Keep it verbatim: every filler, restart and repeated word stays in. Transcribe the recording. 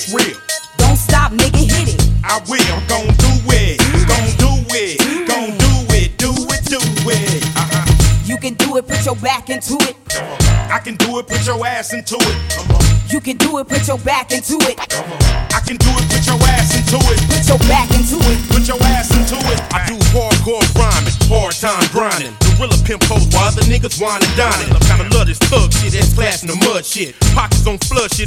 It's real. Don't stop, nigga, hit it. I will, I'm gon' do it. Gon' do it. Gon' do it. Do it, do it. Uh-huh. You can do it, put your back into it. I can do it, put your ass into it. You can do it, put your back into it. I can do it, put your ass into it. Put your back into it. Put your ass into it. I do hardcore rhyming, hard time grinding. Gorilla pimp hoes while other niggas whine and dining. Kinda love this thug shit, that's class in the mud shit. Pockets on flood shit.